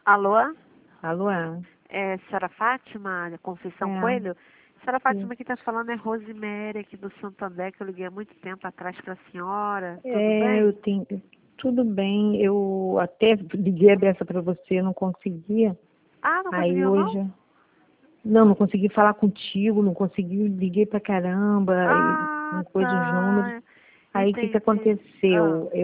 Alô? Alô? É senhora Fátima, Conceição É, Coelho? Senhora sim. Fátima, quem está falando é Rosemary, aqui do Santander, que eu liguei há muito tempo atrás para a senhora. Tudo Eu bem? tenho. Tudo bem, eu até liguei a beça para você, não conseguia. Ah, não Aí conseguiu, não? hoje. Não consegui falar contigo, não consegui, liguei pra caramba, e Ah, não pôs os números. tá. Aí o que que Entendi. Ah, aconteceu?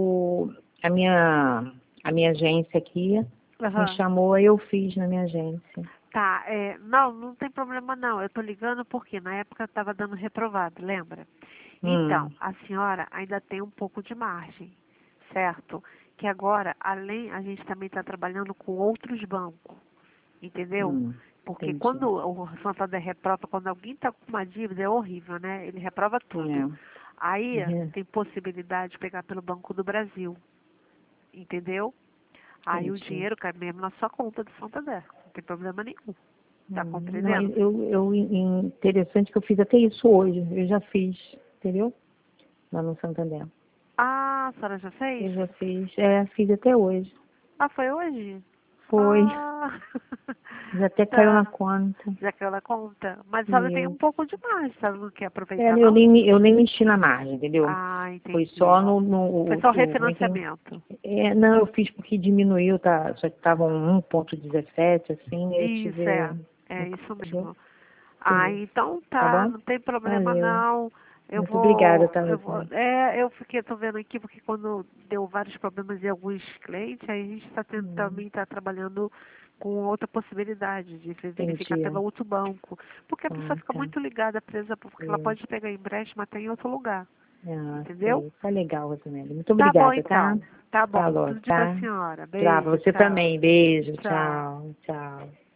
A minha agência aqui me aham. chamou, aí eu fiz na minha agência. Tá, não, não tem problema não. Eu tô ligando porque na época eu estava dando reprovado, lembra? Então, Hum, a senhora ainda tem um pouco de margem, certo? Que agora, além, a gente também está trabalhando com outros bancos, entendeu? Porque quando entendi. o Santander reprova, quando alguém está com uma dívida, é horrível, né? Ele reprova tudo. Aí É, tem possibilidade de pegar pelo Banco do Brasil, entendeu? Aí o entendi. dinheiro cai mesmo na sua conta do Santander, não tem problema nenhum. Tá Não, compreendendo? interessante que eu fiz até isso hoje. Eu já fiz, entendeu? Lá no Santander. Ah, a senhora já fez? Eu já fiz, fiz até hoje. Ah, foi hoje? Foi, Ah, já até caiu na tá. conta. Já que ela conta. Mas a senhora tem um Isso. pouco de margem, a senhora não quer aproveitar, Eu não? nem mexi na margem, entendeu? Ah, Foi só entendi. Foi no só como é que refinanciamento. não, eu fiz porque diminuiu, tá? Já que estavam 1,17, assim, eu Isso, tive, é isso entendeu? mesmo. Por Ah, isso. então Tá tá, bom? não tem problema Valeu. não. Muito obrigada, tá, Rosemary? Tô vendo aqui porque quando deu vários problemas em alguns clientes, aí a gente Hum, também está trabalhando com outra possibilidade de verificar entendi. pelo outro banco. Porque a pessoa fica Tá. muito ligada, presa, porque ela Isso. pode pegar empréstimo até em outro lugar. Entendeu? Sei. Tá legal, Rosemary. Muito Tá bom obrigada, tá? então. Tá bom. Falou, Tudo de pra tá? senhora. Tchau, pra Beijo, você tchau. também. Beijo, Tchau. tchau, tchau.